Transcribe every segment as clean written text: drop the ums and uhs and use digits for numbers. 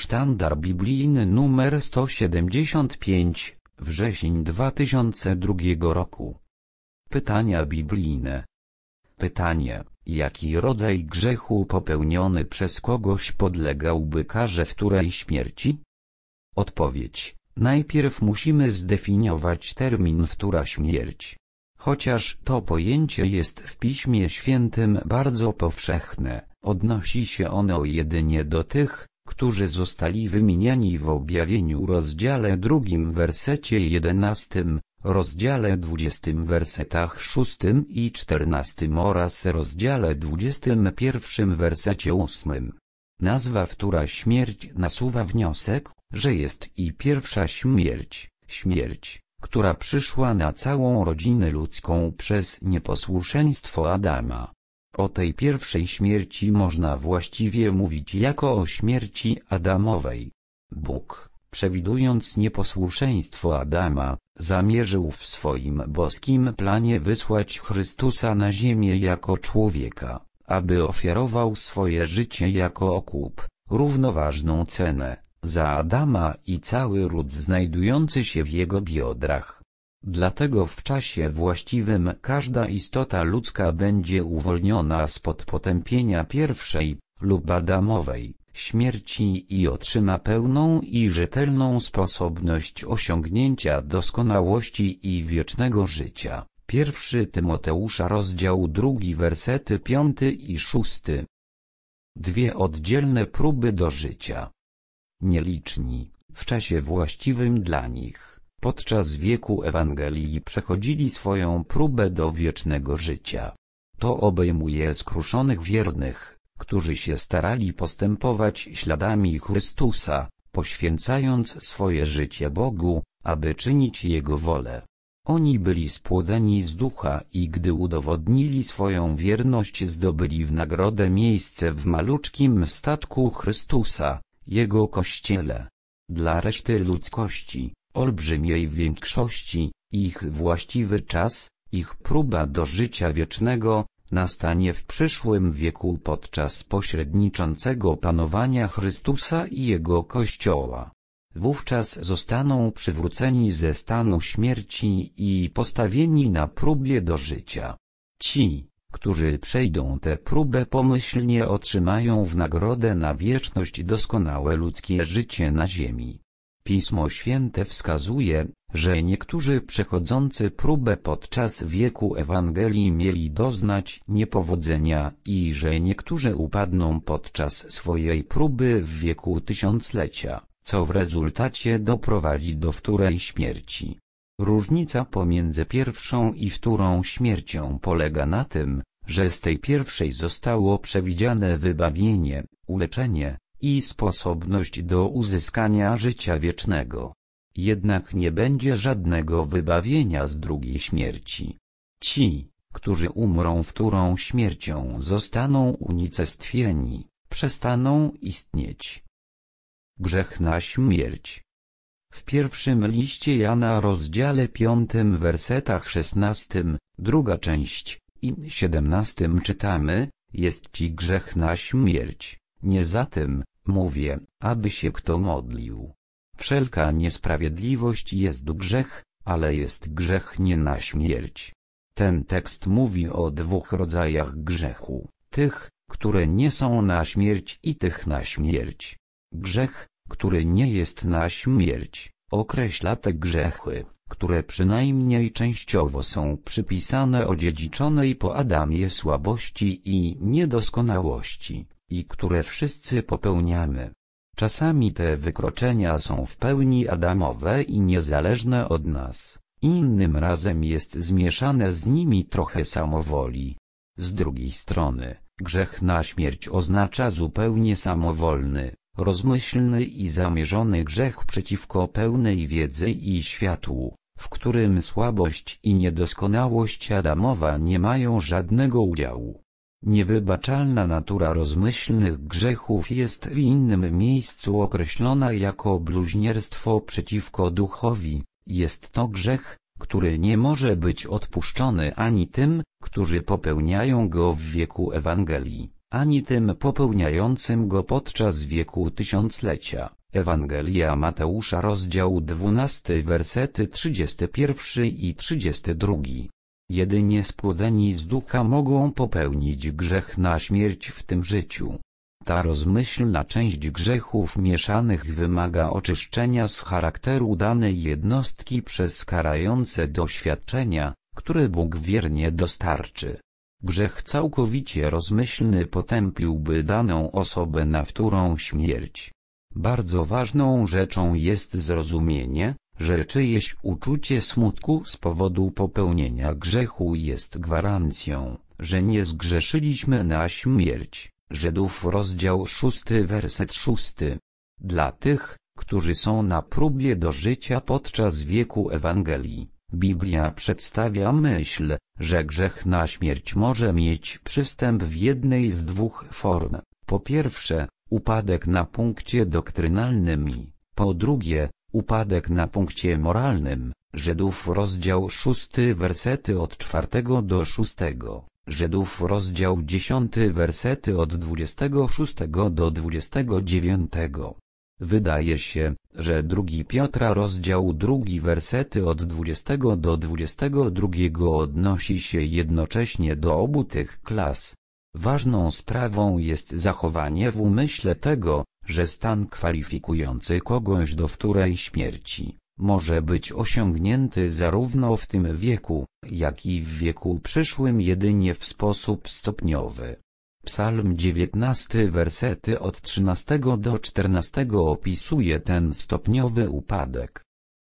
Sztandar biblijny numer 175, wrzesień 2002 roku. Pytania biblijne. Pytanie: jaki rodzaj grzechu popełniony przez kogoś podlegałby karze wtórej śmierci? Odpowiedź: najpierw musimy zdefiniować termin wtóra śmierć. Chociaż to pojęcie jest w Piśmie Świętym bardzo powszechne, odnosi się ono jedynie do tych, którzy zostali wymieniani w Objawieniu rozdziale 2 wersecie 11, rozdziale 20 wersetach 6 i 14 oraz rozdziale 21 wersecie 8. Nazwa wtóra śmierć nasuwa wniosek, że jest i pierwsza śmierć, śmierć, która przyszła na całą rodzinę ludzką przez nieposłuszeństwo Adama. O tej pierwszej śmierci można właściwie mówić jako o śmierci Adamowej. Bóg, przewidując nieposłuszeństwo Adama, zamierzył w swoim boskim planie wysłać Chrystusa na ziemię jako człowieka, aby ofiarował swoje życie jako okup, równoważną cenę, za Adama i cały ród znajdujący się w jego biodrach. Dlatego w czasie właściwym każda istota ludzka będzie uwolniona spod potępienia pierwszej, lub Adamowej, śmierci i otrzyma pełną i rzetelną sposobność osiągnięcia doskonałości i wiecznego życia. 1 Tymoteusza rozdział 2 wersety 5 i 6. Dwie oddzielne próby do życia. Nieliczni, w czasie właściwym dla nich, podczas wieku Ewangelii przechodzili swoją próbę do wiecznego życia. To obejmuje skruszonych wiernych, którzy się starali postępować śladami Chrystusa, poświęcając swoje życie Bogu, aby czynić Jego wolę. Oni byli spłodzeni z ducha i gdy udowodnili swoją wierność, zdobyli w nagrodę miejsce w maluczkim statku Chrystusa, Jego Kościele. Dla reszty ludzkości, olbrzymiej większości, ich właściwy czas, ich próba do życia wiecznego, nastanie w przyszłym wieku podczas pośredniczącego panowania Chrystusa i Jego Kościoła. Wówczas zostaną przywróceni ze stanu śmierci i postawieni na próbie do życia. Ci, którzy przejdą tę próbę pomyślnie, otrzymają w nagrodę na wieczność doskonałe ludzkie życie na ziemi. Pismo Święte wskazuje, że niektórzy przechodzący próbę podczas wieku Ewangelii mieli doznać niepowodzenia i że niektórzy upadną podczas swojej próby w wieku tysiąclecia, co w rezultacie doprowadzi do wtórej śmierci. Różnica pomiędzy pierwszą i wtórą śmiercią polega na tym, że z tej pierwszej zostało przewidziane wybawienie, uleczenie i sposobność do uzyskania życia wiecznego. Jednak nie będzie żadnego wybawienia z drugiej śmierci. Ci, którzy umrą wtórą śmiercią, zostaną unicestwieni, przestaną istnieć. Grzech na śmierć. W pierwszym liście Jana rozdziale 5 wersetach 16, druga część, i 17 czytamy: jest ci grzech na śmierć, nie za tym, mówię, aby się kto modlił. Wszelka niesprawiedliwość jest grzech, ale jest grzech nie na śmierć. Ten tekst mówi o dwóch rodzajach grzechu, tych, które nie są na śmierć i tych na śmierć. Grzech, który nie jest na śmierć, określa te grzechy, które przynajmniej częściowo są przypisane odziedziczonej po Adamie słabości i niedoskonałości, i które wszyscy popełniamy. Czasami te wykroczenia są w pełni adamowe i niezależne od nas, innym razem jest zmieszane z nimi trochę samowoli. Z drugiej strony, grzech na śmierć oznacza zupełnie samowolny, rozmyślny i zamierzony grzech przeciwko pełnej wiedzy i światłu, w którym słabość i niedoskonałość Adamowa nie mają żadnego udziału. Niewybaczalna natura rozmyślnych grzechów jest w innym miejscu określona jako bluźnierstwo przeciwko duchowi. Jest to grzech, który nie może być odpuszczony ani tym, którzy popełniają go w wieku Ewangelii, ani tym popełniającym go podczas wieku tysiąclecia. Ewangelia Mateusza rozdział 12 wersety 31 i 32. Jedynie spłodzeni z ducha mogą popełnić grzech na śmierć w tym życiu. Ta rozmyślna część grzechów mieszanych wymaga oczyszczenia z charakteru danej jednostki przez karające doświadczenia, które Bóg wiernie dostarczy. Grzech całkowicie rozmyślny potępiłby daną osobę na wtórną śmierć. Bardzo ważną rzeczą jest zrozumienie, że czyjeś uczucie smutku z powodu popełnienia grzechu jest gwarancją, że nie zgrzeszyliśmy na śmierć. Żydów rozdział 6 werset 6. Dla tych, którzy są na próbie do życia podczas wieku Ewangelii, Biblia przedstawia myśl, że grzech na śmierć może mieć przystęp w jednej z dwóch form. Po pierwsze, upadek na punkcie doktrynalnym i, po drugie, upadek na punkcie moralnym. Żydów rozdział 6 wersety od 4 do 6. Żydów rozdział 10 wersety od 26 do 29. Wydaje się, że 2 Piotra rozdział 2 wersety od 20 do 22 odnosi się jednocześnie do obu tych klas. Ważną sprawą jest zachowanie w umyśle tego, że stan kwalifikujący kogoś do wtórej śmierci może być osiągnięty zarówno w tym wieku, jak i w wieku przyszłym jedynie w sposób stopniowy. Psalm 19 wersety od 13 do 14 opisuje ten stopniowy upadek.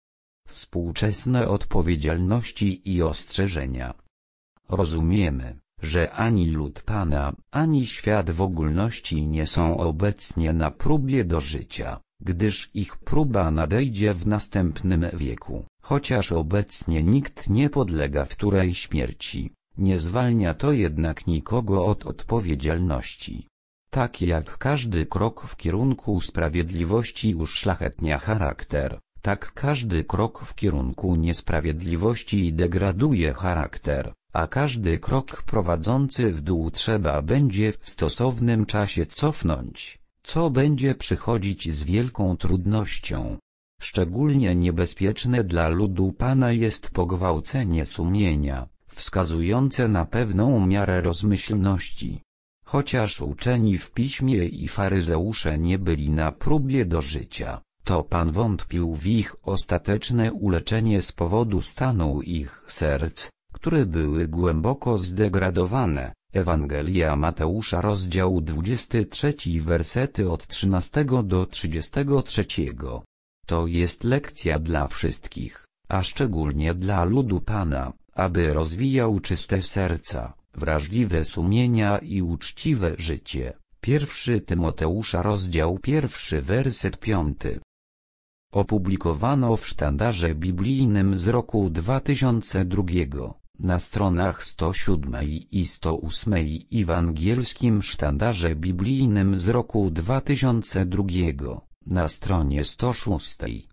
Współczesne odpowiedzialności i ostrzeżenia. Rozumiemy, że ani lud Pana, ani świat w ogólności nie są obecnie na próbie do życia, gdyż ich próba nadejdzie w następnym wieku. Chociaż obecnie nikt nie podlega wtórej śmierci, nie zwalnia to jednak nikogo od odpowiedzialności. Tak jak każdy krok w kierunku sprawiedliwości uszlachetnia charakter, tak każdy krok w kierunku niesprawiedliwości degraduje charakter, a każdy krok prowadzący w dół trzeba będzie w stosownym czasie cofnąć, co będzie przychodzić z wielką trudnością. Szczególnie niebezpieczne dla ludu Pana jest pogwałcenie sumienia, wskazujące na pewną miarę rozmyślności. Chociaż uczeni w piśmie i faryzeusze nie byli na próbie do życia, to Pan wątpił w ich ostateczne uleczenie z powodu stanu ich serc, które były głęboko zdegradowane. Ewangelia Mateusza rozdział 23 wersety od 13 do 33. To jest lekcja dla wszystkich, a szczególnie dla ludu Pana, aby rozwijał czyste serca, wrażliwe sumienia i uczciwe życie. 1 Tymoteusza rozdział 1 werset 5. Opublikowano w Sztandarze Biblijnym z roku 2002, na stronach 107 i 108 i w Angielskim Sztandarze Biblijnym z roku 2002, na stronie 106.